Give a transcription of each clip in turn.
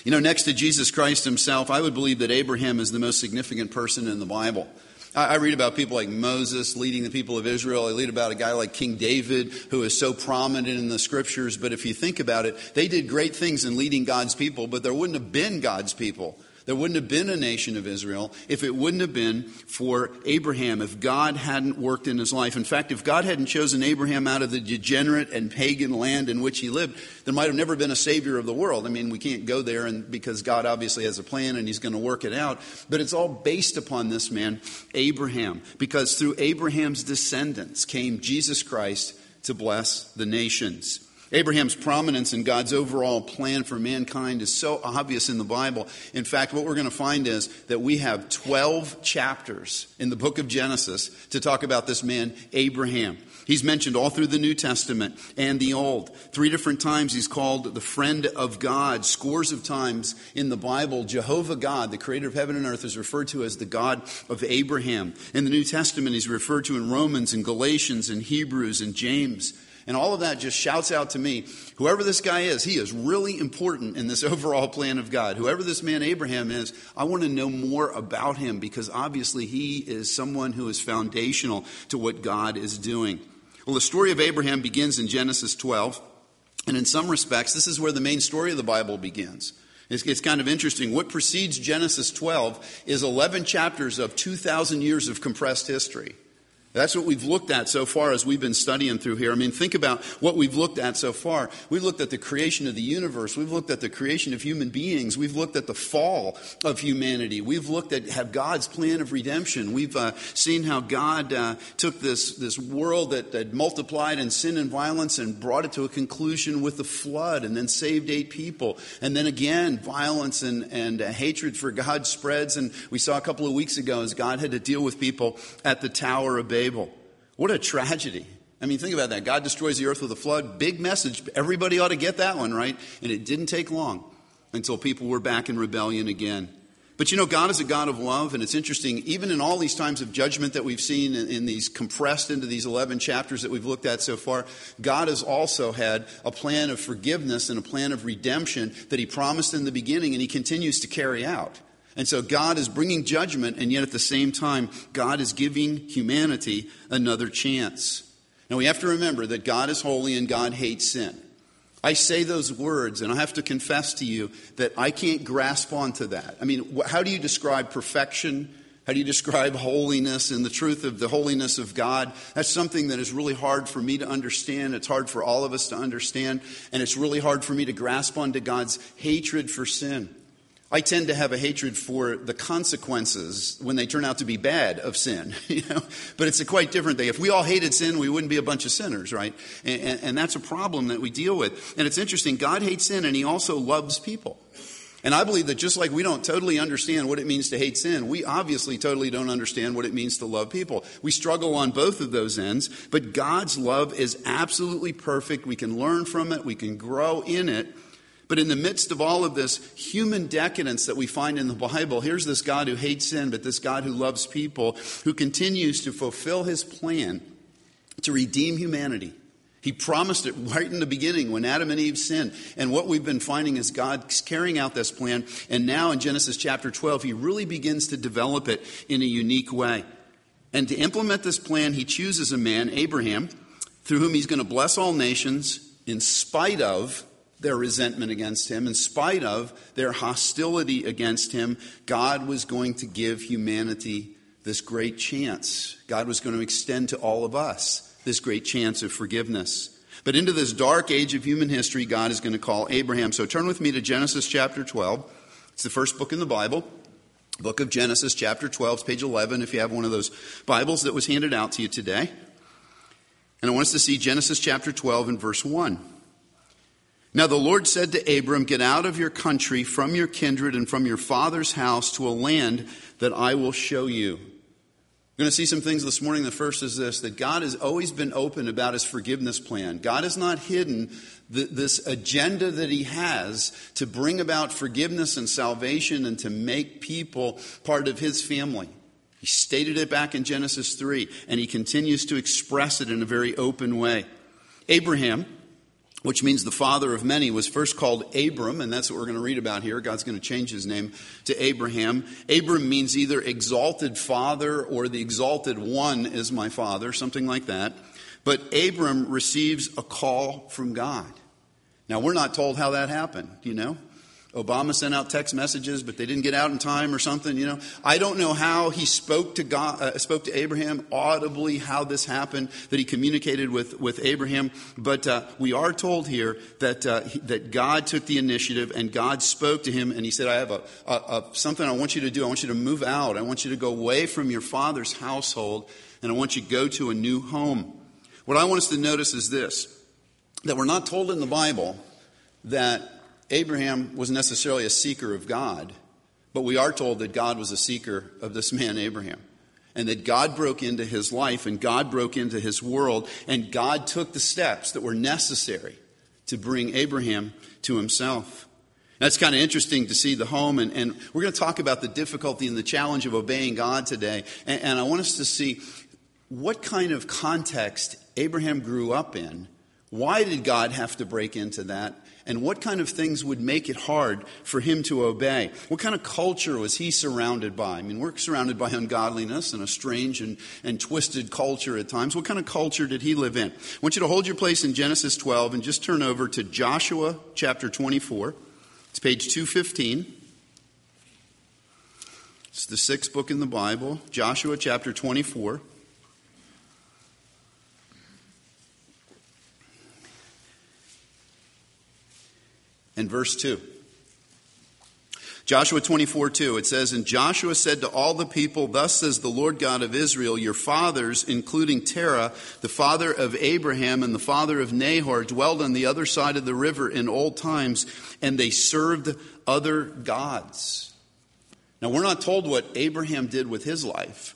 You know, next to Jesus Christ himself, I would believe that Abraham is the most significant person in the Bible. I read about people like Moses leading the people of Israel. I read about a guy like King David, who is so prominent in the scriptures. But if you think about it, they did great things in leading God's people, but there wouldn't have been God's people. There wouldn't have been a nation of Israel if it wouldn't have been for Abraham, if God hadn't worked in his life. In fact, if God hadn't chosen Abraham out of the degenerate and pagan land in which he lived, there might have never been a savior of the world. I mean, we can't go there because God obviously has a plan and he's going to work it out. But it's all based upon this man, Abraham, because through Abraham's descendants came Jesus Christ to bless the nations. Abraham's prominence in God's overall plan for mankind is so obvious in the Bible. In fact, what we're going to find is that we have 12 chapters in the book of Genesis to talk about this man, Abraham. He's mentioned all through the New Testament and the Old. 3 different times he's called the friend of God. Scores of times in the Bible, Jehovah God, the creator of heaven and earth, is referred to as the God of Abraham. In the New Testament, he's referred to in Romans and Galatians and Hebrews and James. And all of that just shouts out to me, whoever this guy is, he is really important in this overall plan of God. Whoever this man Abraham is, I want to know more about him because obviously he is someone who is foundational to what God is doing. Well, the story of Abraham begins in Genesis 12. And in some respects, this is where the main story of the Bible begins. It's kind of interesting. What precedes Genesis 12 is 11 chapters of 2,000 years of compressed history. That's what we've looked at so far as we've been studying through here. I mean, think about what we've looked at so far. We've looked at the creation of the universe. We've looked at the creation of human beings. We've looked at the fall of humanity. We've looked at God's plan of redemption. We've seen how God took this world that had multiplied in sin and violence and brought it to a conclusion with the flood and then saved 8 people. And then again, violence and hatred for God spreads. And we saw a couple of weeks ago as God had to deal with people at the Tower of Babel. What a tragedy. I mean, think about that. God destroys the earth with a flood. Big message. Everybody ought to get that one, right? And it didn't take long until people were back in rebellion again. But you know, God is a God of love, and it's interesting, even in all these times of judgment that we've seen in these compressed into these 11 chapters that we've looked at so far, God has also had a plan of forgiveness and a plan of redemption that he promised in the beginning, and he continues to carry out. And so God is bringing judgment, and yet at the same time, God is giving humanity another chance. Now we have to remember that God is holy and God hates sin. I say those words, and I have to confess to you that I can't grasp onto that. I mean, how do you describe perfection? How do you describe holiness and the truth of the holiness of God? That's something that is really hard for me to understand. It's hard for all of us to understand, and it's really hard for me to grasp onto God's hatred for sin. I tend to have a hatred for the consequences when they turn out to be bad of sin, but it's a quite different thing. If we all hated sin, we wouldn't be a bunch of sinners, right? And that's a problem that we deal with. And it's interesting, God hates sin and he also loves people. And I believe that just like we don't totally understand what it means to hate sin, we obviously totally don't understand what it means to love people. We struggle on both of those ends, but God's love is absolutely perfect. We can learn from it. We can grow in it. But in the midst of all of this human decadence that we find in the Bible, here's this God who hates sin, but this God who loves people, who continues to fulfill his plan to redeem humanity. He promised it right in the beginning when Adam and Eve sinned. And what we've been finding is God's carrying out this plan. And now in Genesis chapter 12, he really begins to develop it in a unique way. And to implement this plan, he chooses a man, Abraham, through whom he's going to bless all nations in spite of their resentment against him, in spite of their hostility against him. God was going to give humanity this great chance. God was going to extend to all of us this great chance of forgiveness. But into this dark age of human history, God is going to call Abraham. So turn with me to Genesis chapter 12. It's the first book in the Bible. Book of Genesis chapter 12, it's page 11 if you have one of those Bibles that was handed out to you today. And I want us to see Genesis chapter 12 and verse 1. Now the Lord said to Abram, get out of your country, from your kindred, and from your father's house to a land that I will show you. We're going to see some things this morning. The first is this, that God has always been open about his forgiveness plan. God has not hidden this agenda that he has to bring about forgiveness and salvation and to make people part of his family. He stated it back in Genesis 3, and he continues to express it in a very open way. Abraham which means the father of many, was first called Abram, and that's what we're going to read about here. God's going to change his name to Abraham. Abram means either exalted father or the exalted one is my father, something like that. But Abram receives a call from God. Now, we're not told how that happened, do you know? Obama sent out text messages, but they didn't get out in time or something, you know. I don't know how he spoke to God, spoke to Abraham audibly, how this happened, that he communicated with Abraham. But we are told here that God took the initiative and God spoke to him, and he said, I have something I want you to do. I want you to move out. I want you to go away from your father's household, and I want you to go to a new home. What I want us to notice is this, that we're not told in the Bible that Abraham was necessarily a seeker of God, but we are told that God was a seeker of this man Abraham, and that God broke into his life and God broke into his world, and God took the steps that were necessary to bring Abraham to himself. That's kind of interesting to see the home, and we're going to talk about the difficulty and the challenge of obeying God today, and I want us to see what kind of context Abraham grew up in. Why did God have to break into that? And what kind of things would make it hard for him to obey? What kind of culture was he surrounded by? I mean, we're surrounded by ungodliness and a strange and twisted culture at times. What kind of culture did he live in? I want you to hold your place in Genesis 12 and just turn over to Joshua chapter 24. It's page 215. It's the sixth book in the Bible, Joshua chapter 24. And verse 2. Joshua 24:2, it says, And Joshua said to all the people, Thus says the Lord God of Israel, your fathers, including Terah, the father of Abraham and the father of Nahor, dwelled on the other side of the river in old times, and they served other gods. Now, we're not told what Abraham did with his life.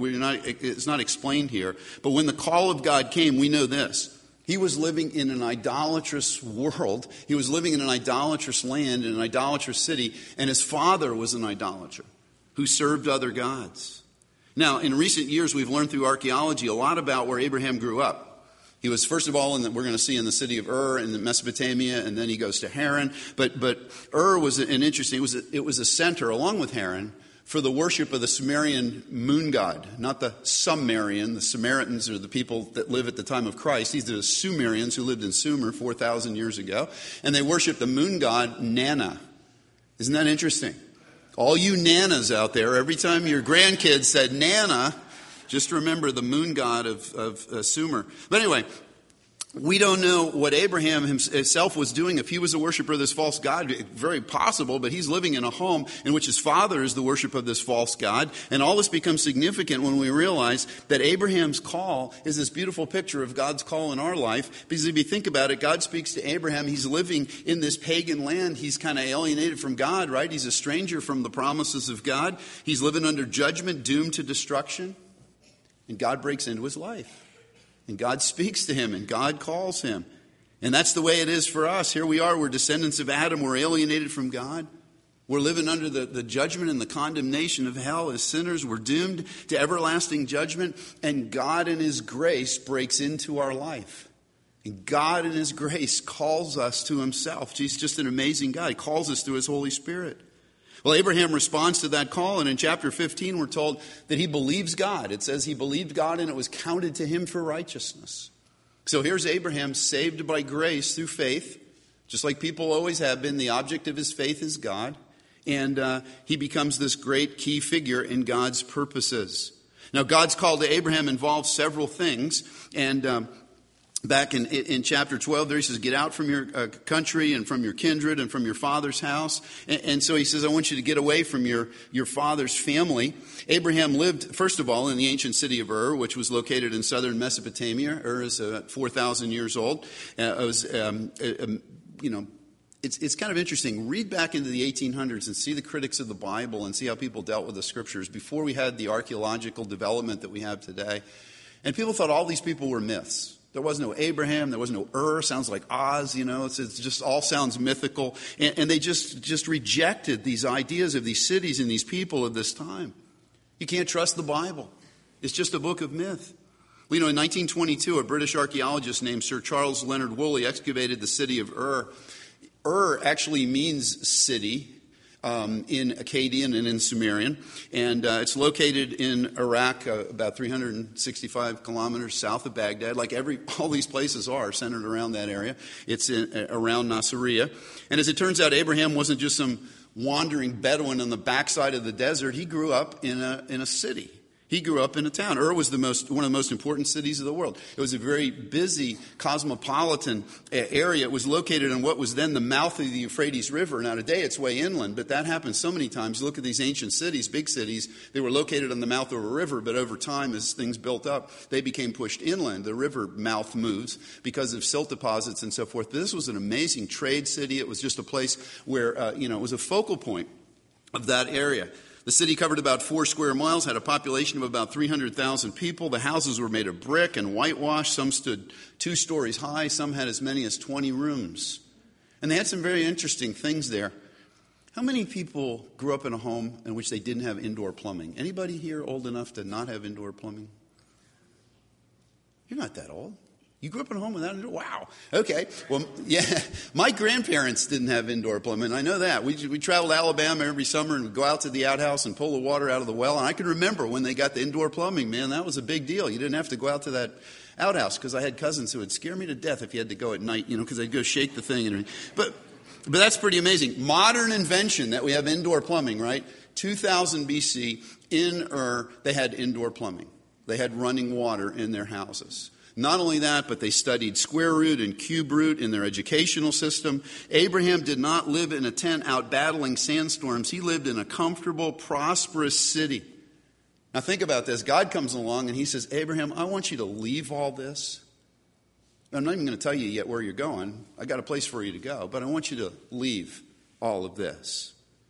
It's not explained here. But when the call of God came, we know this. He was living in an idolatrous world. He was living in an idolatrous land, in an idolatrous city, and his father was an idolater who served other gods. Now, in recent years, we've learned through archaeology a lot about where Abraham grew up. He was, first of all, we're going to see in the city of Ur in Mesopotamia, and then he goes to Haran. But Ur was an interesting, it was a center, along with Haran, for the worship of the Sumerian moon god, not the Sumerian. The Samaritans are the people that live at the time of Christ. These are the Sumerians who lived in Sumer 4,000 years ago. And they worship the moon god Nana. Isn't that interesting? All you Nanas out there, every time your grandkids said Nana, just remember the moon god of Sumer. But anyway, we don't know what Abraham himself was doing. If he was a worshiper of this false god, very possible, but he's living in a home in which his father is the worship of this false god. And all this becomes significant when we realize that Abraham's call is this beautiful picture of God's call in our life. Because if you think about it, God speaks to Abraham. He's living in this pagan land. He's kind of alienated from God, right? He's a stranger from the promises of God. He's living under judgment, doomed to destruction. And God breaks into his life. And God speaks to him, and God calls him. And that's the way it is for us. Here we are, we're descendants of Adam, we're alienated from God. We're living under the judgment and the condemnation of hell as sinners. We're doomed to everlasting judgment, and God in his grace breaks into our life. And God in his grace calls us to himself. He's just an amazing God. He calls us through his Holy Spirit. Well, Abraham responds to that call, and in chapter 15 we're told that he believes God. It says he believed God and it was counted to him for righteousness. So here's Abraham saved by grace through faith, just like people always have been. The object of his faith is God, and he becomes this great key figure in God's purposes. Now, God's call to Abraham involves several things, and back in chapter 12 there he says, get out from your country and from your kindred and from your father's house. And so he says, I want you to get away from your father's family. Abraham lived, first of all, in the ancient city of Ur, which was located in southern Mesopotamia. Ur is 4,000 years old. It's kind of interesting. Read back into the 1800s and see the critics of the Bible and see how people dealt with the scriptures before we had the archaeological development that we have today. And people thought all these people were myths. There was no Abraham. There was no Ur. Sounds like Oz, you know. It's just all sounds mythical. And they just rejected these ideas of these cities and these people of this time. You can't trust the Bible. It's just a book of myth. Well, in 1922, a British archaeologist named Sir Charles Leonard Woolley excavated the city of Ur. Ur actually means city in Akkadian and in Sumerian, and it's located in Iraq, about 365 kilometers south of Baghdad. Like all these places are centered around that area. It's around Nasiriyah. And as it turns out, Abraham wasn't just some wandering Bedouin on the backside of the desert. He grew up in a city. He grew up in a town. Ur was one of the most important cities of the world. It was a very busy, cosmopolitan area. It was located in what was then the mouth of the Euphrates River. Now, today it's way inland, but that happened so many times. You look at these ancient cities, big cities, they were located on the mouth of a river, but over time, as things built up, they became pushed inland. The river mouth moves because of silt deposits and so forth. But this was an amazing trade city. It was just a place where, it was a focal point of that area. The city covered about 4 square miles, had a population of about 300,000 people. The houses were made of brick and whitewashed. Some stood 2 stories high. Some had as many as 20 rooms. And they had some very interesting things there. How many people grew up in a home in which they didn't have indoor plumbing? Anybody here old enough to not have indoor plumbing? You're not that old. You grew up in a home without indoor? Wow. Okay. Well, yeah, my grandparents didn't have indoor plumbing. I know that. We traveled to Alabama every summer and we'd go out to the outhouse and pull the water out of the well. And I can remember when they got the indoor plumbing, man, that was a big deal. You didn't have to go out to that outhouse because I had cousins who would scare me to death if you had to go at night, because they'd go shake the thing. But that's pretty amazing. Modern invention that we have indoor plumbing, right? 2000 BC in Ur, they had indoor plumbing. They had running water in their houses. Not only that, but they studied square root and cube root in their educational system. Abraham did not live in a tent out battling sandstorms. He lived in a comfortable, prosperous city. Now think about this. God comes along and he says, Abraham, I want you to leave all this. I'm not even going to tell you yet where you're going. I got a place for you to go, but I want you to leave all of this.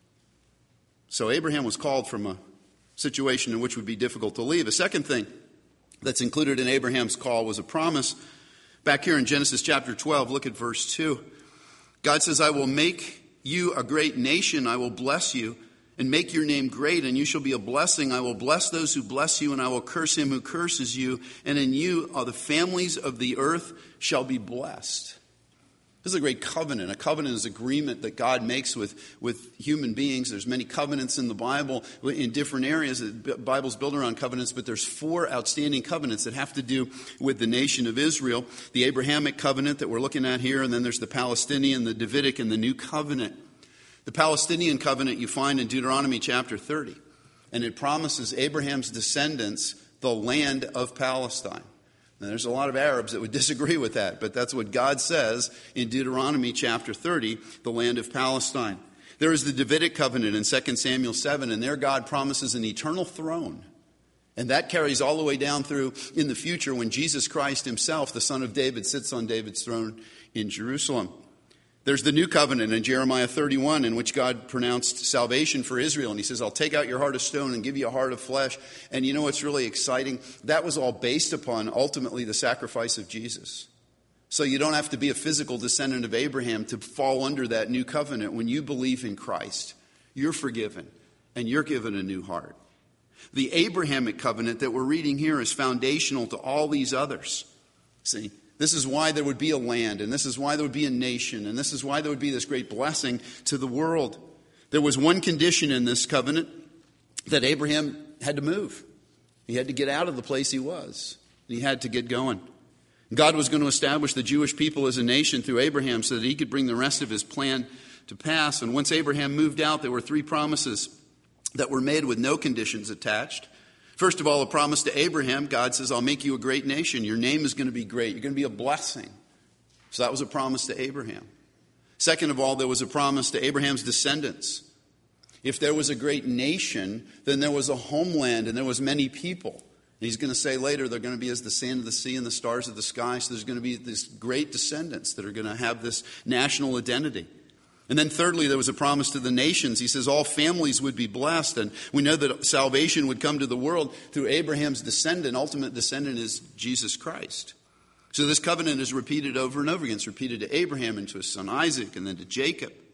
So Abraham was called from a situation in which would be difficult to leave. A second thing that's included in Abraham's call was a promise. Back here in Genesis chapter 12, look at verse 2. God says, I will make you a great nation. I will bless you and make your name great, and you shall be a blessing. I will bless those who bless you, and I will curse him who curses you. And in you all the families of the earth shall be blessed. This is a great covenant. A covenant is agreement that God makes with human beings. There's many covenants in the Bible in different areas. The Bible's built around covenants, but there's 4 outstanding covenants that have to do with the nation of Israel. The Abrahamic covenant that we're looking at here, and then there's the Palestinian, the Davidic, and the New Covenant. The Palestinian covenant you find in Deuteronomy chapter 30, and it promises Abraham's descendants the land of Palestine. Now, there's a lot of Arabs that would disagree with that, but that's what God says in Deuteronomy chapter 30, the land of Palestine. There is the Davidic covenant in 2 Samuel 7, and there God promises an eternal throne. And that carries all the way down through in the future when Jesus Christ himself, the son of David, sits on David's throne in Jerusalem. There's the new covenant in Jeremiah 31 in which God pronounced salvation for Israel. And he says, I'll take out your heart of stone and give you a heart of flesh. And you know what's really exciting? That was all based upon ultimately the sacrifice of Jesus. So you don't have to be a physical descendant of Abraham to fall under that new covenant. When you believe in Christ, you're forgiven and you're given a new heart. The Abrahamic covenant that we're reading here is foundational to all these others. See? This is why there would be a land, and this is why there would be a nation, and this is why there would be this great blessing to the world. There was one condition in this covenant, that Abraham had to move. He had to get out of the place he was. He had to get going. God was going to establish the Jewish people as a nation through Abraham so that he could bring the rest of his plan to pass. And once Abraham moved out, there were 3 promises that were made with no conditions attached. First of all, a promise to Abraham. God says, I'll make you a great nation. Your name is going to be great. You're going to be a blessing. So that was a promise to Abraham. Second of all, there was a promise to Abraham's descendants. If there was a great nation, then there was a homeland and there was many people. And he's going to say later, they're going to be as the sand of the sea and the stars of the sky. So there's going to be these great descendants that are going to have this national identity. And then thirdly, there was a promise to the nations. He says all families would be blessed. And we know that salvation would come to the world through Abraham's descendant. Ultimate descendant is Jesus Christ. So this covenant is repeated over and over again. It's repeated to Abraham and to his son Isaac and then to Jacob.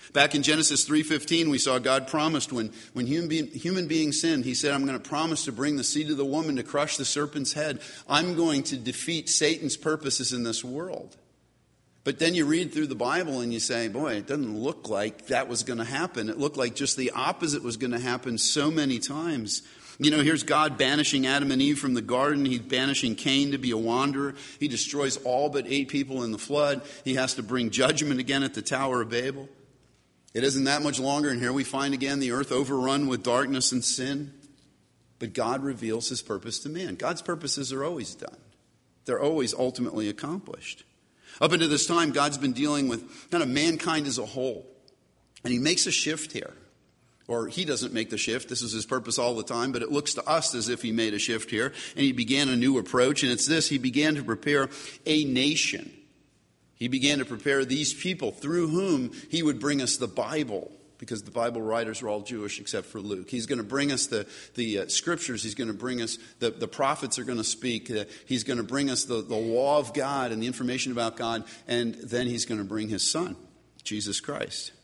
Back in Genesis 3:15, we saw God promised when human beings sinned, he said, I'm going to promise to bring the seed of the woman to crush the serpent's head. I'm going to defeat Satan's purposes in this world. But then you read through the Bible and you say, boy, it doesn't look like that was going to happen. It looked like just the opposite was going to happen so many times. You know, here's God banishing Adam and Eve from the garden. He's banishing Cain to be a wanderer. He destroys all but 8 people in the flood. He has to bring judgment again at the Tower of Babel. It isn't that much longer, and here we find again the earth overrun with darkness and sin. But God reveals his purpose to man. God's purposes are always done. They're always ultimately accomplished. Up until this time, God's been dealing with kind of mankind as a whole. And he makes a shift here. Or he doesn't make the shift. This is his purpose all the time. But it looks to us as if he made a shift here. And he began a new approach. And it's this. He began to prepare a nation. He began to prepare these people through whom he would bring us the Bible, because the Bible writers are all Jewish except for Luke. He's going to bring us the scriptures. He's going to bring us, the prophets are going to speak. He's going to bring us the law of God and the information about God. And then he's going to bring his son, Jesus Christ.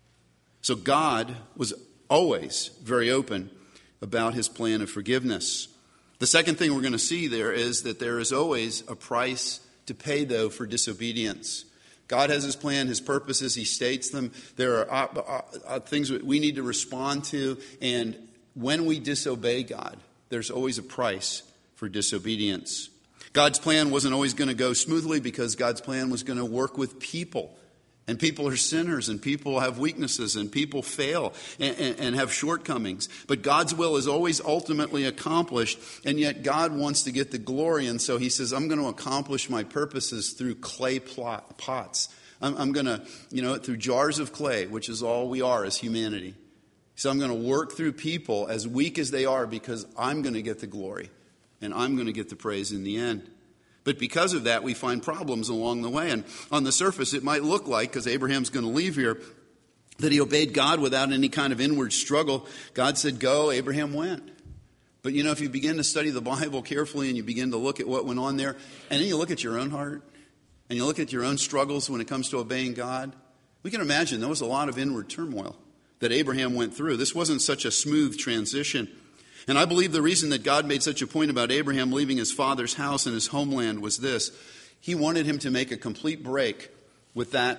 So God was always very open about his plan of forgiveness. The second thing we're going to see there is that there is always a price to pay, though, for disobedience. God has his plan, his purposes, he states them. There are things that we need to respond to, and when we disobey God, there's always a price for disobedience. God's plan wasn't always going to go smoothly because God's plan was going to work with people. And people are sinners, and people have weaknesses, and people fail and have shortcomings. But God's will is always ultimately accomplished, and yet God wants to get the glory. And so he says, I'm going to accomplish my purposes through clay pots. I'm going to, through jars of clay, which is all we are as humanity. So I'm going to work through people as weak as they are because I'm going to get the glory, and I'm going to get the praise in the end. But because of that, we find problems along the way. And on the surface, it might look like, because Abraham's going to leave here, that he obeyed God without any kind of inward struggle. God said, go, Abraham went. But if you begin to study the Bible carefully and you begin to look at what went on there, and then you look at your own heart, and you look at your own struggles when it comes to obeying God, we can imagine there was a lot of inward turmoil that Abraham went through. This wasn't such a smooth transition. And I believe the reason that God made such a point about Abraham leaving his father's house and his homeland was this. He wanted him to make a complete break with that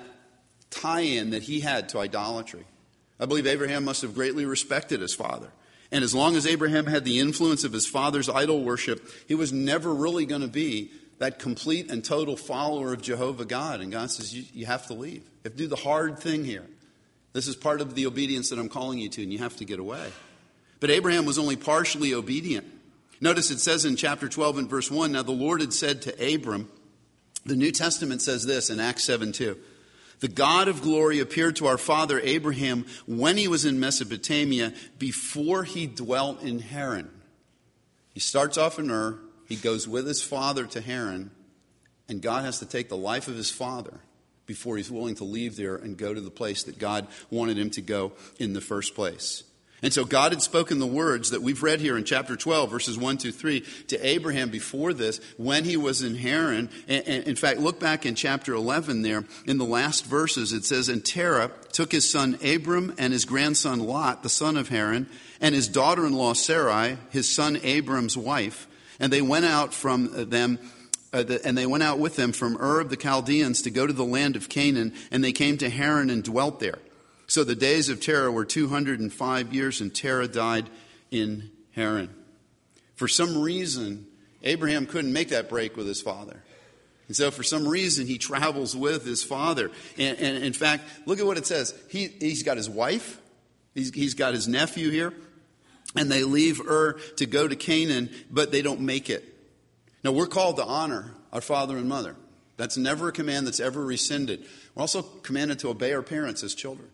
tie-in that he had to idolatry. I believe Abraham must have greatly respected his father. And as long as Abraham had the influence of his father's idol worship, he was never really going to be that complete and total follower of Jehovah God. And God says, you have to leave. You have to do the hard thing here. This is part of the obedience that I'm calling you to, and you have to get away. But Abraham was only partially obedient. Notice it says in chapter 12 and verse 1, now the Lord had said to Abram, the New Testament says this in Acts 7:2, the God of glory appeared to our father Abraham when he was in Mesopotamia before he dwelt in Haran. He starts off in Ur, he goes with his father to Haran, and God has to take the life of his father before he's willing to leave there and go to the place that God wanted him to go in the first place. And so God had spoken the words that we've read here in chapter 12, verses 1-3, to Abraham before this, when he was in Haran. And in fact, look back in chapter 11 there, in the last verses, it says, and Terah took his son Abram and his grandson Lot, the son of Haran, and his daughter-in-law Sarai, his son Abram's wife, and they went out from them. And they went out with them from Ur of the Chaldeans to go to the land of Canaan, and they came to Haran and dwelt there. So the days of Terah were 205 years, and Terah died in Haran. For some reason, Abraham couldn't make that break with his father. And so for some reason, he travels with his father. And in fact, look at what it says. He's got his wife. He's got his nephew here. And they leave Ur to go to Canaan, but they don't make it. Now, we're called to honor our father and mother. That's never a command that's ever rescinded. We're also commanded to obey our parents as children.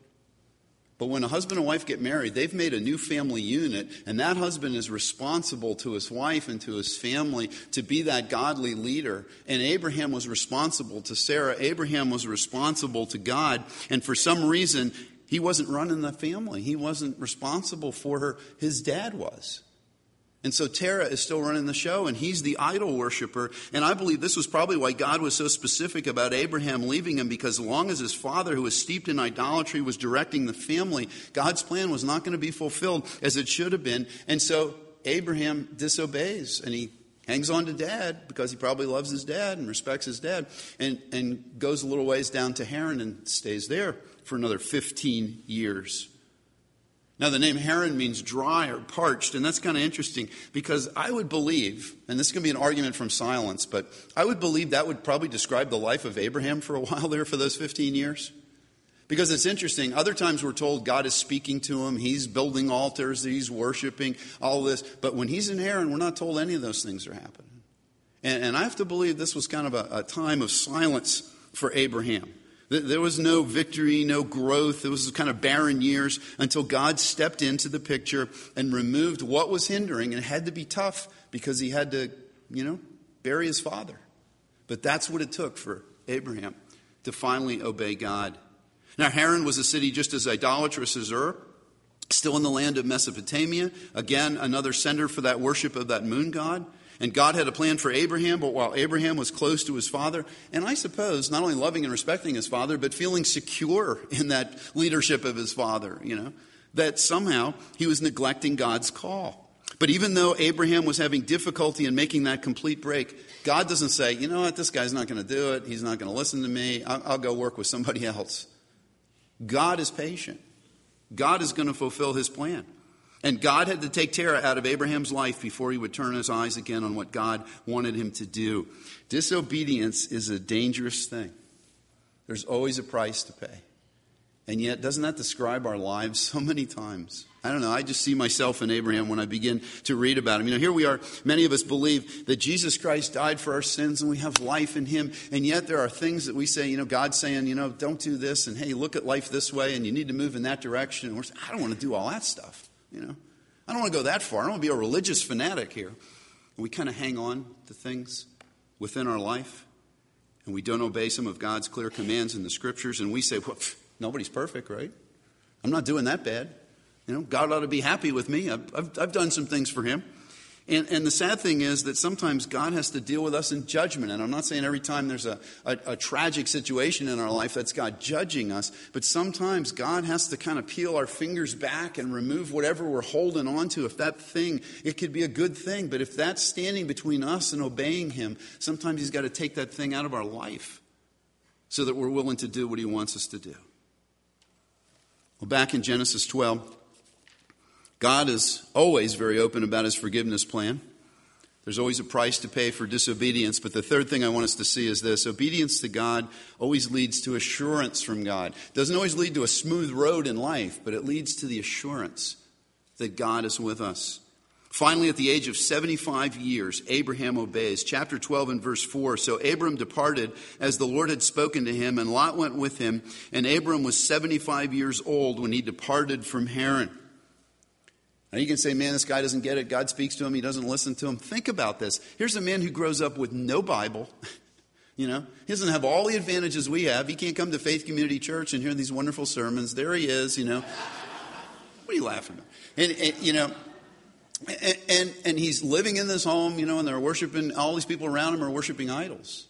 But when a husband and wife get married, they've made a new family unit, and that husband is responsible to his wife and to his family to be that godly leader. And Abraham was responsible to Sarah. Abraham was responsible to God. And for some reason, he wasn't running the family. He wasn't responsible for her. His dad was. And so Terah is still running the show, and he's the idol worshiper. And I believe this was probably why God was so specific about Abraham leaving him, because as long as his father, who was steeped in idolatry, was directing the family, God's plan was not going to be fulfilled as it should have been. And so Abraham disobeys, and he hangs on to dad because he probably loves his dad and respects his dad, and goes a little ways down to Haran and stays there for another 15 years. Now, the name Haran means dry or parched, and that's kind of interesting because I would believe, and this is going to be an argument from silence, but I would believe that would probably describe the life of Abraham for a while there for those 15 years. Because it's interesting, other times we're told God is speaking to him, he's building altars, he's worshiping, all this. But when he's in Haran, we're not told any of those things are happening. And I have to believe this was kind of a time of silence for Abraham. There was no victory, no growth. It was kind of barren years until God stepped into the picture and removed what was hindering. And it had to be tough because he had to, bury his father. But that's what it took for Abraham to finally obey God. Now, Haran was a city just as idolatrous as Ur, still in the land of Mesopotamia. Again, another center for that worship of that moon god. And God had a plan for Abraham, but while Abraham was close to his father, and I suppose not only loving and respecting his father, but feeling secure in that leadership of his father, that somehow he was neglecting God's call. But even though Abraham was having difficulty in making that complete break, God doesn't say, you know what, this guy's not going to do it. He's not going to listen to me. I'll go work with somebody else. God is patient. God is going to fulfill his plan. And God had to take Terah out of Abraham's life before he would turn his eyes again on what God wanted him to do. Disobedience is a dangerous thing. There's always a price to pay. And yet, doesn't that describe our lives so many times? I don't know. I just see myself in Abraham when I begin to read about him. Here we are. Many of us believe that Jesus Christ died for our sins and we have life in him. And yet there are things that we say, God's saying, don't do this. And hey, look at life this way and you need to move in that direction. And we're saying, I don't want to do all that stuff. I don't want to go that far. I don't want to be a religious fanatic here. And we kind of hang on to things within our life. And we don't obey some of God's clear commands in the scriptures. And we say, well, nobody's perfect, right? I'm not doing that bad. God ought to be happy with me. I've done some things for him. And the sad thing is that sometimes God has to deal with us in judgment. And I'm not saying every time there's a tragic situation in our life that's God judging us. But sometimes God has to kind of peel our fingers back and remove whatever we're holding on to. If that thing, it could be a good thing. But if that's standing between us and obeying him, sometimes he's got to take that thing out of our life so that we're willing to do what he wants us to do. Well, back in Genesis 12, God is always very open about his forgiveness plan. There's always a price to pay for disobedience. But the third thing I want us to see is this. Obedience to God always leads to assurance from God. It doesn't always lead to a smooth road in life, but it leads to the assurance that God is with us. Finally, at the age of 75 years, Abraham obeys. Chapter 12 and verse 4. So Abram departed as the Lord had spoken to him, and Lot went with him. And Abram was 75 years old when he departed from Haran. Now you can say, man, this guy doesn't get it. God speaks to him. He doesn't listen to him. Think about this. Here's a man who grows up with no Bible. He doesn't have all the advantages we have. He can't come to Faith Community Church and hear these wonderful sermons. There he is, What are you laughing at? And he's living in this home, and they're worshiping, all these people around him are worshiping idols.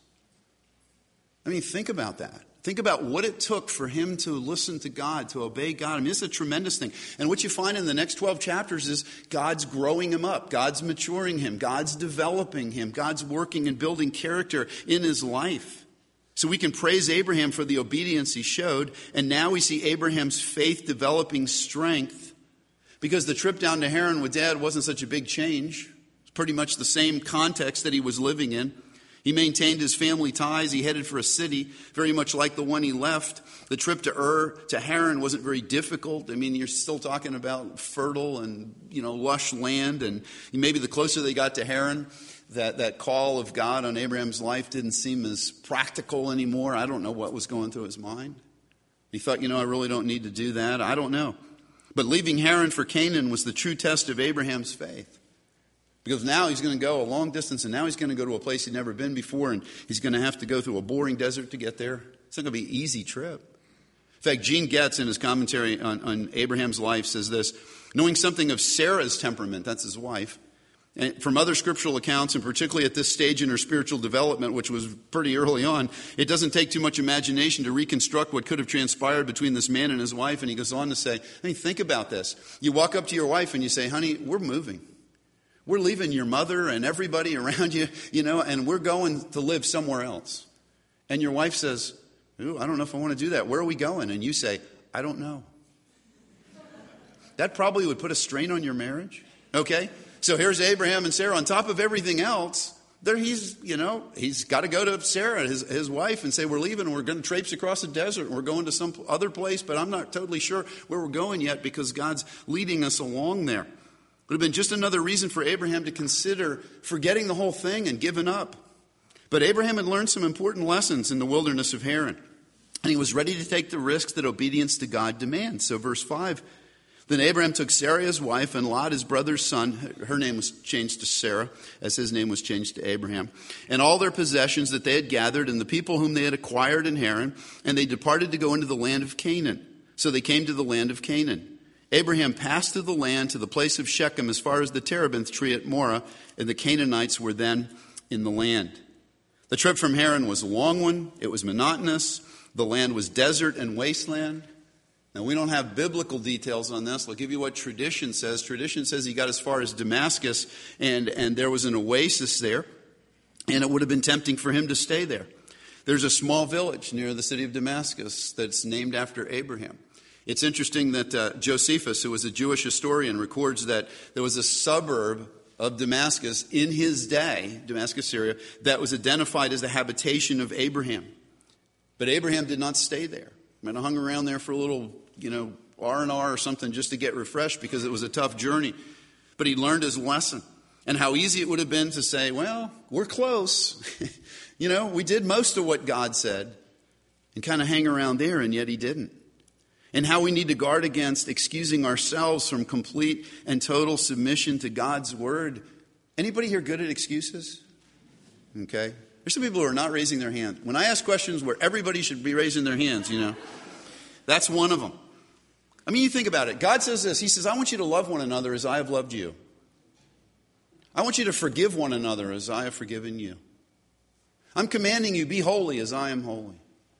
Think about that. Think about what it took for him to listen to God, to obey God. It's a tremendous thing. And what you find in the next 12 chapters is God's growing him up. God's maturing him. God's developing him. God's working and building character in his life. So we can praise Abraham for the obedience he showed. And now we see Abraham's faith developing strength because the trip down to Haran with Dad wasn't such a big change. It's pretty much the same context that he was living in. He maintained his family ties. He headed for a city very much like the one he left. The trip to Haran wasn't very difficult. You're still talking about fertile and, lush land. And maybe the closer they got to Haran, that call of God on Abraham's life didn't seem as practical anymore. I don't know what was going through his mind. He thought, I really don't need to do that. I don't know. But leaving Haran for Canaan was the true test of Abraham's faith. Because now he's going to go a long distance, and now he's going to go to a place he'd never been before, and he's going to have to go through a boring desert to get there. It's not going to be an easy trip. In fact, Gene Getz, in his commentary on Abraham's life, says this: knowing something of Sarah's temperament, that's his wife, And from other scriptural accounts, and particularly at this stage in her spiritual development, which was pretty early on, it doesn't take too much imagination to reconstruct what could have transpired between this man and his wife. And he goes on to say, think about this. You walk up to your wife and you say, honey, we're moving. We're leaving your mother and everybody around you, and we're going to live somewhere else. And your wife says, ooh, I don't know if I want to do that. Where are we going? And you say, I don't know. That probably would put a strain on your marriage. Okay? So here's Abraham and Sarah. On top of everything else, he's got to go to Sarah, his wife, and say, we're leaving and we're going to traipse across the desert and we're going to some other place, but I'm not totally sure where we're going yet because God's leading us along there. It would have been just another reason for Abraham to consider forgetting the whole thing and giving up. But Abraham had learned some important lessons in the wilderness of Haran, and he was ready to take the risks that obedience to God demands. So verse 5, then Abraham took Sarai his wife and Lot his brother's son, her name was changed to Sarah, as his name was changed to Abraham, and all their possessions that they had gathered and the people whom they had acquired in Haran, and they departed to go into the land of Canaan. So they came to the land of Canaan. Abraham passed through the land to the place of Shechem as far as the terebinth tree at Moreh, and the Canaanites were then in the land. The trip from Haran was a long one. It was monotonous. The land was desert and wasteland. Now, we don't have biblical details on this. I'll give you what tradition says. Tradition says he got as far as Damascus, and there was an oasis there, and it would have been tempting for him to stay there. There's a small village near the city of Damascus that's named after Abraham. It's interesting that Josephus, who was a Jewish historian, records that there was a suburb of Damascus in his day, Damascus, Syria, that was identified as the habitation of Abraham. But Abraham did not stay there. I hung around there for a little, R&R or something just to get refreshed because it was a tough journey. But he learned his lesson. And how easy it would have been to say, well, we're close. We did most of what God said and kind of hang around there, and yet he didn't. And how we need to guard against excusing ourselves from complete and total submission to God's word. Anybody here good at excuses? Okay. There's some people who are not raising their hand. When I ask questions where everybody should be raising their hands, that's one of them. You think about it. God says this. He says, I want you to love one another as I have loved you. I want you to forgive one another as I have forgiven you. I'm commanding you, be holy as I am holy.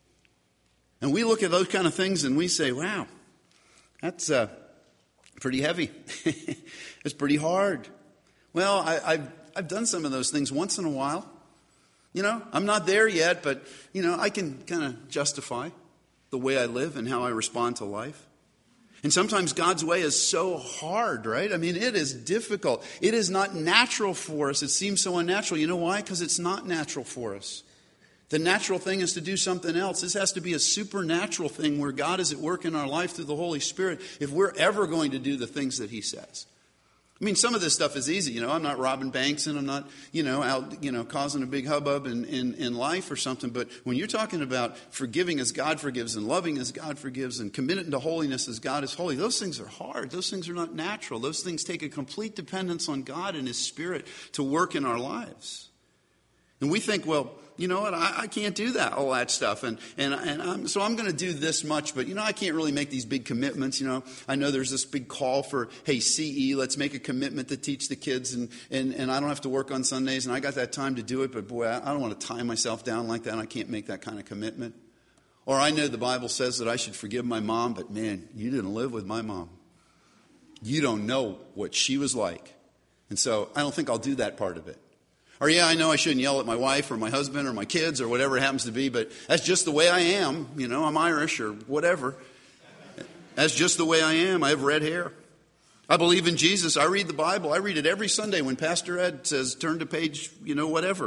And we look at those kind of things and we say, wow, that's pretty heavy. It's pretty hard. Well, I've done some of those things once in a while. I'm not there yet, but, I can kind of justify the way I live and how I respond to life. And sometimes God's way is so hard, right? It is difficult. It is not natural for us. It seems so unnatural. You know why? Because it's not natural for us. The natural thing is to do something else. This has to be a supernatural thing where God is at work in our life through the Holy Spirit if we're ever going to do the things that he says. Some of this stuff is easy. I'm not robbing banks and I'm not, out, causing a big hubbub in life or something. But when you're talking about forgiving as God forgives and loving as God forgives and committing to holiness as God is holy, those things are hard. Those things are not natural. Those things take a complete dependence on God and his Spirit to work in our lives. And we think, well, you know what, I can't do that, all that stuff. So I'm going to do this much, but, I can't really make these big commitments. I know there's this big call for, hey, CE, let's make a commitment to teach the kids. And I don't have to work on Sundays, and I got that time to do it. But, boy, I don't want to tie myself down like that. I can't make that kind of commitment. Or I know the Bible says that I should forgive my mom, but, man, you didn't live with my mom. You don't know what she was like. And so I don't think I'll do that part of it. Or, yeah, I know I shouldn't yell at my wife or my husband or my kids or whatever it happens to be, but that's just the way I am. I'm Irish or whatever. That's just the way I am. I have red hair. I believe in Jesus. I read the Bible. I read it every Sunday when Pastor Ed says, turn to page, whatever.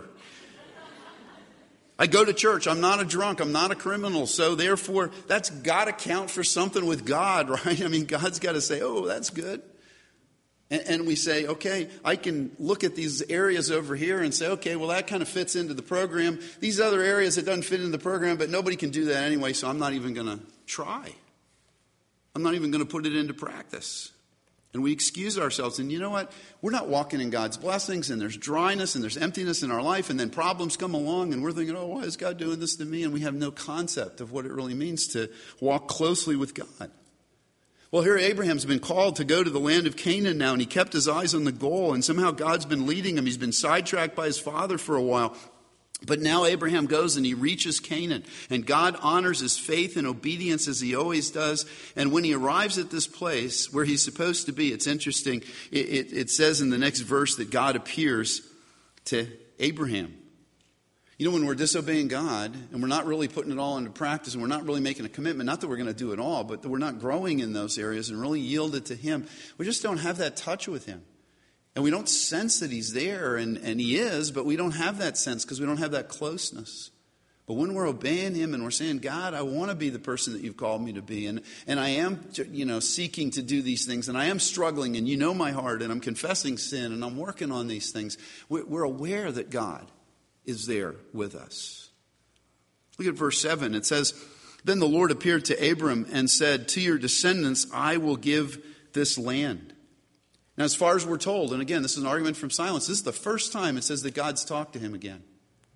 I go to church. I'm not a drunk. I'm not a criminal. So therefore, that's got to count for something with God, right? God's got to say, oh, that's good. And we say, okay, I can look at these areas over here and say, okay, well, that kind of fits into the program. These other areas, it doesn't fit into the program, but nobody can do that anyway, so I'm not even going to try. I'm not even going to put it into practice. And we excuse ourselves. And you know what? We're not walking in God's blessings, and there's dryness and there's emptiness in our life, and then problems come along, and we're thinking, oh, why is God doing this to me? And we have no concept of what it really means to walk closely with God. Well, here Abraham's been called to go to the land of Canaan now, and he kept his eyes on the goal, and somehow God's been leading him. He's been sidetracked by his father for a while. But now Abraham goes and he reaches Canaan, and God honors his faith and obedience as he always does. And when he arrives at this place where he's supposed to be, it's interesting. It says in the next verse that God appears to Abraham. You know, when we're disobeying God and we're not really putting it all into practice and we're not really making a commitment, not that we're going to do it all, but that we're not growing in those areas and really yielded to him, we just don't have that touch with him. And we don't sense that he's there, and he is, but we don't have that sense because we don't have that closeness. But when we're obeying him and we're saying, God, I want to be the person that you've called me to be, and I am, seeking to do these things, and I am struggling, and you know my heart, and I'm confessing sin, and I'm working on these things, we're aware that God is there with us. Look at verse 7. It says, Then the Lord appeared to Abram and said, To your descendants I will give this land. Now, as far as we're told, and again, this is an argument from silence, this is the first time it says that God's talked to him again.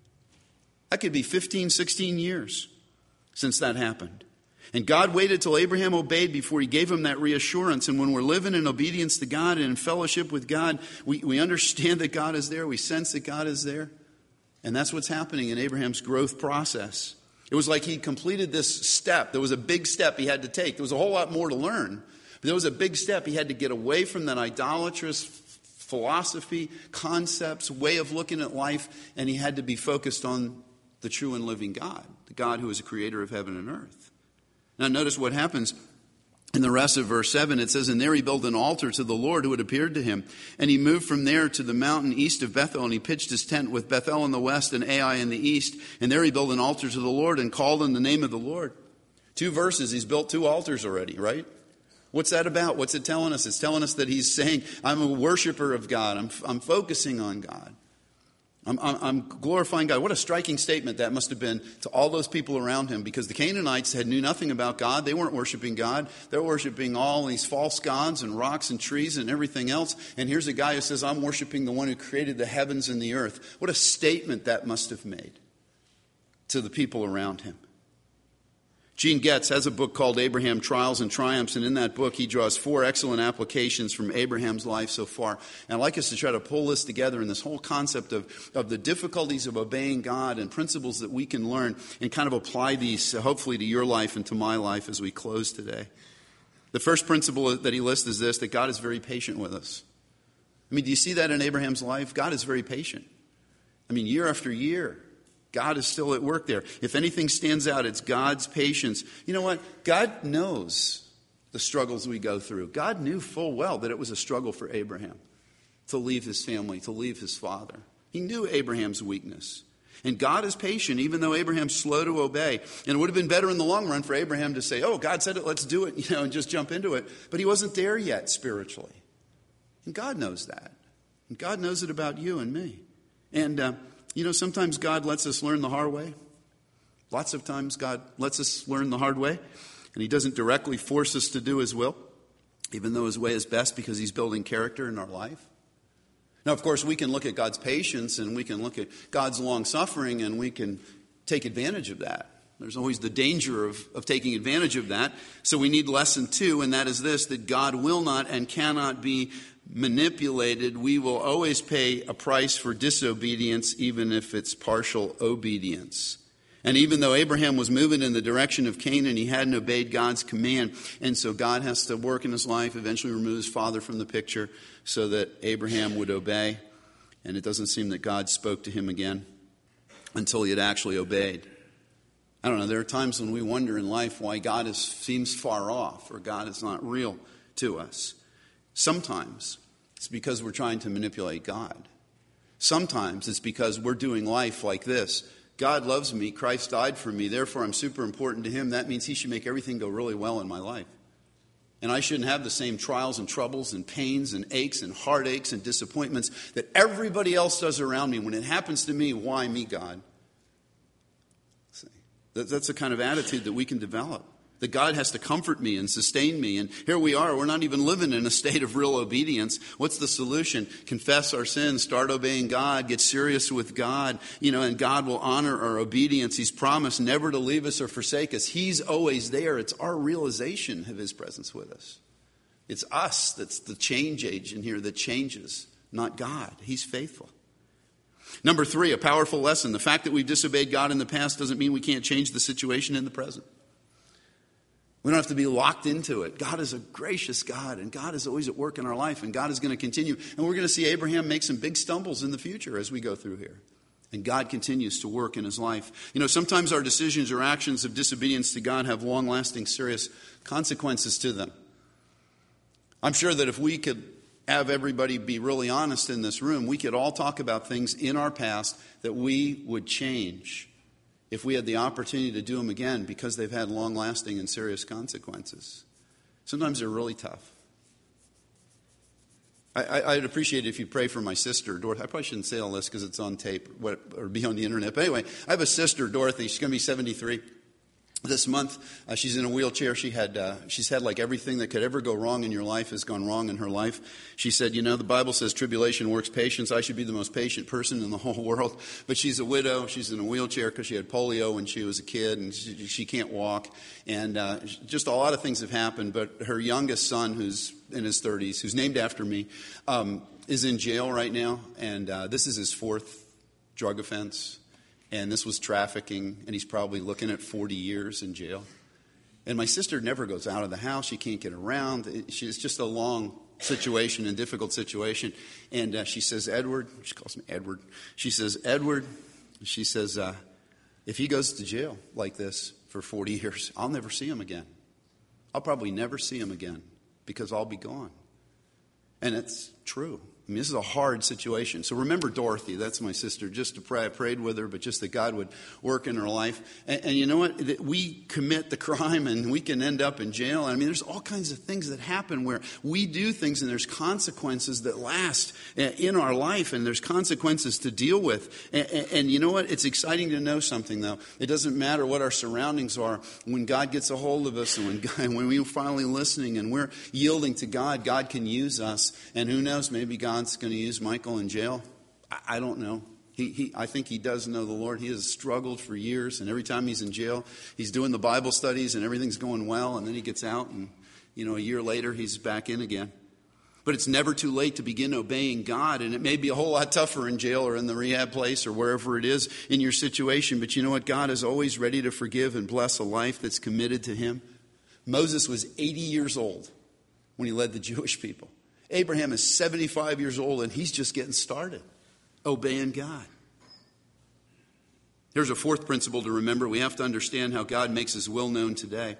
That could be 15, 16 years since that happened. And God waited till Abraham obeyed before he gave him that reassurance. And when we're living in obedience to God and in fellowship with God, we understand that God is there. We sense that God is there. And that's what's happening in Abraham's growth process. It was like he completed this step. There was a big step he had to take. There was a whole lot more to learn. But there was a big step. He had to get away from that idolatrous philosophy, concepts, way of looking at life, and he had to be focused on the true and living God, the God who is the creator of heaven and earth. Now notice what happens in the rest of verse 7. It says, And there he built an altar to the Lord who had appeared to him. And he moved from there to the mountain east of Bethel, and he pitched his tent with Bethel in the west and Ai in the east. And there he built an altar to the Lord and called on the name of the Lord. 2 verses, he's built 2 altars already, right? What's that about? What's it telling us? It's telling us that he's saying, I'm a worshiper of God. I'm focusing on God. I'm glorifying God. What a striking statement that must have been to all those people around him, because the Canaanites knew nothing about God. They weren't worshiping God. They're worshiping all these false gods and rocks and trees and everything else. And here's a guy who says, I'm worshiping the one who created the heavens and the earth. What a statement that must have made to the people around him. Gene Getz has a book called Abraham Trials and Triumphs, and in that book he draws 4 excellent applications from Abraham's life so far. And I'd like us to try to pull this together in this whole concept of the difficulties of obeying God and principles that we can learn and kind of apply these hopefully to your life and to my life as we close today. The first principle that he lists is this, that God is very patient with us. I mean, do you see that in Abraham's life? God is very patient. I mean, year after year, God is still at work there. If anything stands out, it's God's patience. You know what? God knows the struggles we go through. God knew full well that it was a struggle for Abraham to leave his family, to leave his father. He knew Abraham's weakness. And God is patient, even though Abraham's slow to obey. And it would have been better in the long run for Abraham to say, oh, God said it, let's do it, and just jump into it. But he wasn't there yet spiritually. And God knows that. And God knows it about you and me. And, sometimes God lets us learn the hard way. Lots of times God lets us learn the hard way. And he doesn't directly force us to do his will, even though his way is best because he's building character in our life. Now, of course, we can look at God's patience and we can look at God's long suffering and we can take advantage of that. There's always the danger of taking advantage of that. So we need lesson 2, and that is this, that God will not and cannot be manipulated. We will always pay a price for disobedience, even if it's partial obedience. And even though Abraham was moving in the direction of Canaan, he hadn't obeyed God's command. And so God has to work in his life, eventually remove his father from the picture so that Abraham would obey. And it doesn't seem that God spoke to him again until he had actually obeyed. I don't know, there are times when we wonder in life why God seems far off or God is not real to us. Sometimes it's because we're trying to manipulate God. Sometimes it's because we're doing life like this. God loves me, Christ died for me, therefore I'm super important to him. That means he should make everything go really well in my life. And I shouldn't have the same trials and troubles and pains and aches and heartaches and disappointments that everybody else does around me. When it happens to me, why me, God? See, that's the kind of attitude that we can develop. That God has to comfort me and sustain me. And here we are, we're not even living in a state of real obedience. What's the solution? Confess our sins, start obeying God, get serious with God, and God will honor our obedience. He's promised never to leave us or forsake us. He's always there. It's our realization of his presence with us. It's us that's the change agent here that changes, not God. He's faithful. Number 3, a powerful lesson. The fact that we've disobeyed God in the past doesn't mean we can't change the situation in the present. We don't have to be locked into it. God is a gracious God, and God is always at work in our life, and God is going to continue. And we're going to see Abraham make some big stumbles in the future as we go through here. And God continues to work in his life. You know, sometimes our decisions or actions of disobedience to God have long-lasting, serious consequences to them. I'm sure that if we could have everybody be really honest in this room, we could all talk about things in our past that we would change if we had the opportunity to do them again, because they've had long-lasting and serious consequences. Sometimes they're really tough. I'd appreciate it if you pray for my sister, Dorothy. I probably shouldn't say all this because it's on tape or be on the internet. But anyway, I have a sister, Dorothy. She's going to be 73 this month. She's in a wheelchair. She's had like everything that could ever go wrong in your life has gone wrong in her life. She said, you know, the Bible says tribulation works patience. I should be the most patient person in the whole world. But she's a widow. She's in a wheelchair because she had polio when she was a kid, and she can't walk. And just a lot of things have happened. But her youngest son, who's in his 30s, who's named after me, is in jail right now. And this is his 4th drug offense. And this was trafficking, and he's probably looking at 40 years in jail. And my sister never goes out of the house. She can't get around. It's just a long situation and difficult situation. And she says, Edward, she calls me Edward. She says, Edward, she says, if he goes to jail like this for 40 years, I'll never see him again. I'll probably never see him again because I'll be gone. And it's true. I mean, this is a hard situation. So remember Dorothy, that's my sister, just to pray. I prayed with her, but just that God would work in her life. And you know what? We commit the crime and we can end up in jail. I mean, there's all kinds of things that happen where we do things and there's consequences that last in our life, and there's consequences to deal with. And you know what? It's exciting to know something, though. It doesn't matter what our surroundings are. When God gets a hold of us and when we're finally listening and we're yielding to God, God can use us. And who knows, maybe God's going to use Michael in jail. I don't know. I think he does know the Lord. He has struggled for years, and every time he's in jail, he's doing the Bible studies and everything's going well, and then he gets out and, you know, a year later he's back in again. But it's never too late to begin obeying God, and it may be a whole lot tougher in jail or in the rehab place or wherever it is in your situation, but you know what? God is always ready to forgive and bless a life that's committed to him. Moses was 80 years old when he led the Jewish people. Abraham is 75 years old, and he's just getting started, obeying God. Here's a 4th principle to remember. We have to understand how God makes his will known today.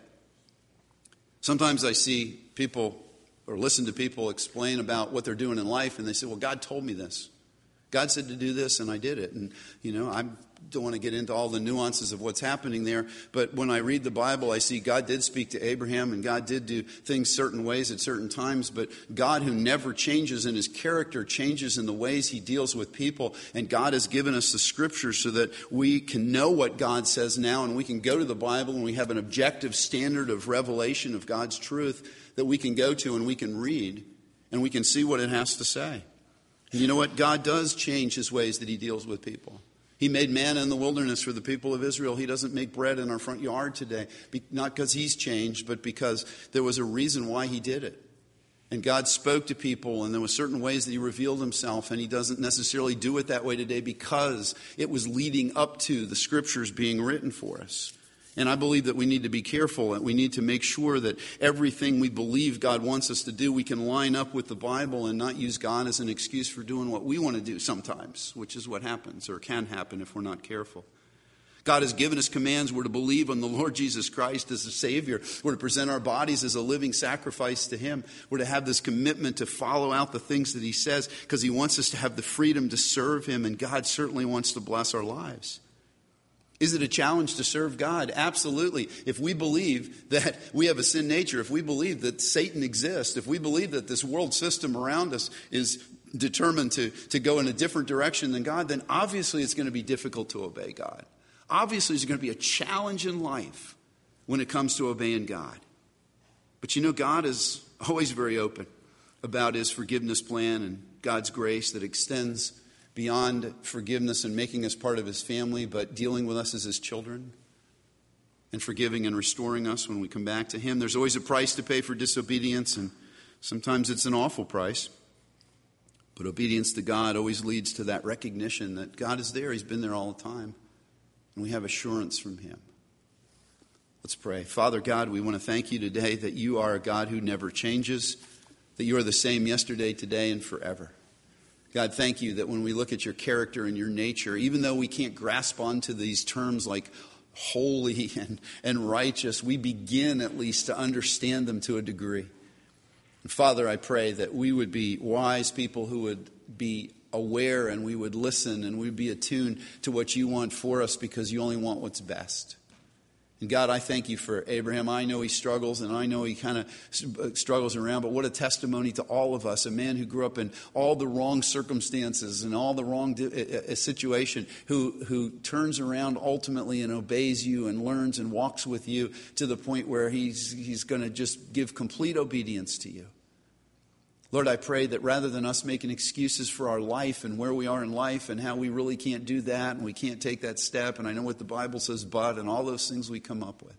Sometimes I see people or listen to people explain about what they're doing in life, and they say, well, God told me this. God said to do this, and I did it. And, you know, I don't want to get into all the nuances of what's happening there. But when I read the Bible, I see God did speak to Abraham, and God did do things certain ways at certain times. But God, who never changes in his character, changes in the ways he deals with people. And God has given us the scriptures so that we can know what God says now, and we can go to the Bible, and we have an objective standard of revelation of God's truth that we can go to and we can read, and we can see what it has to say. And you know what? God does change his ways that he deals with people. He made manna in the wilderness for the people of Israel. He doesn't make bread in our front yard today. Not because he's changed, but because there was a reason why he did it. And God spoke to people, and there were certain ways that he revealed himself, and he doesn't necessarily do it that way today because it was leading up to the scriptures being written for us. And I believe that we need to be careful, and we need to make sure that everything we believe God wants us to do, we can line up with the Bible and not use God as an excuse for doing what we want to do sometimes, which is what happens or can happen if we're not careful. God has given us commands. We're to believe on the Lord Jesus Christ as a Savior. We're to present our bodies as a living sacrifice to him. We're to have this commitment to follow out the things that he says because he wants us to have the freedom to serve him, and God certainly wants to bless our lives. Is it a challenge to serve God? Absolutely. If we believe that we have a sin nature, if we believe that Satan exists, if we believe that this world system around us is determined to go in a different direction than God, then obviously it's going to be difficult to obey God. Obviously there's going to be a challenge in life when it comes to obeying God. But you know, God is always very open about his forgiveness plan and God's grace that extends beyond forgiveness and making us part of his family, but dealing with us as his children and forgiving and restoring us when we come back to him. There's always a price to pay for disobedience, and Sometimes it's an awful price. But obedience to God always leads to that recognition that God is there. He's been there all the time. And we have assurance from him. Let's pray. Father God, we want to thank you today that you are a God who never changes, that you are the same yesterday, today, and forever. God, thank you that when we look at your character and your nature, even though we can't grasp onto these terms like holy and righteous, we begin at least to understand them to a degree. And Father, I pray that we would be wise people who would be aware and we would listen and we'd be attuned to what you want for us because you only want what's best. And God, I thank you for Abraham. I know he struggles and I know he kind of struggles around, but what a testimony to all of us, a man who grew up in all the wrong circumstances and all the wrong situation, who turns around ultimately and obeys you and learns and walks with you to the point where he's going to just give complete obedience to you. Lord, I pray that rather than us making excuses for our life and where we are in life and how we really can't do that and we can't take that step, and I know what the Bible says, but, and all those things we come up with,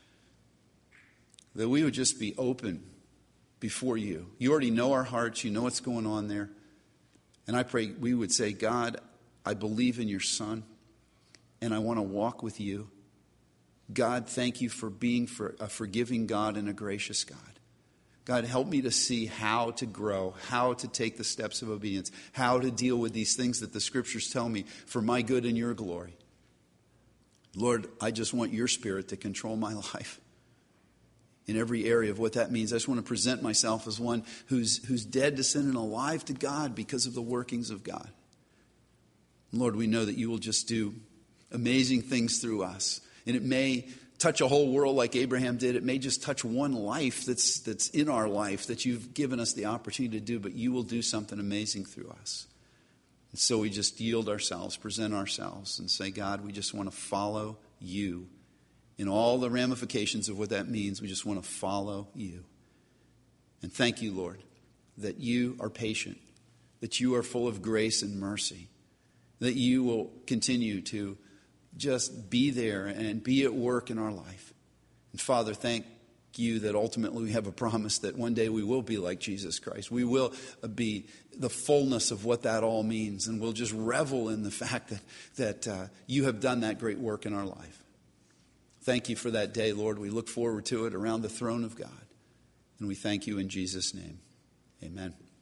that we would just be open before you. You already know our hearts. You know what's going on there. And I pray we would say, God, I believe in your Son, and I want to walk with you. God, thank you for being a forgiving God and a gracious God. God, help me to see how to grow, how to take the steps of obedience, how to deal with these things that the Scriptures tell me for my good and your glory. Lord, I just want your Spirit to control my life in every area of what that means. I just want to present myself as one who's dead to sin and alive to God because of the workings of God. Lord, we know that you will just do amazing things through us. And it may touch a whole world like Abraham did. It may just touch one life that's in our life that you've given us the opportunity to do, but you will do something amazing through us. And so we just yield ourselves, present ourselves, and say, God, we just want to follow you. In all the ramifications of what that means, we just want to follow you. And thank you, Lord, that you are patient, that you are full of grace and mercy, that you will continue to just be there and be at work in our life. And Father, thank you that ultimately we have a promise that one day we will be like Jesus Christ. We will be the fullness of what that all means. And we'll just revel in the fact that you have done that great work in our life. Thank you for that day, Lord. We look forward to it around the throne of God. And we thank you in Jesus' name. Amen.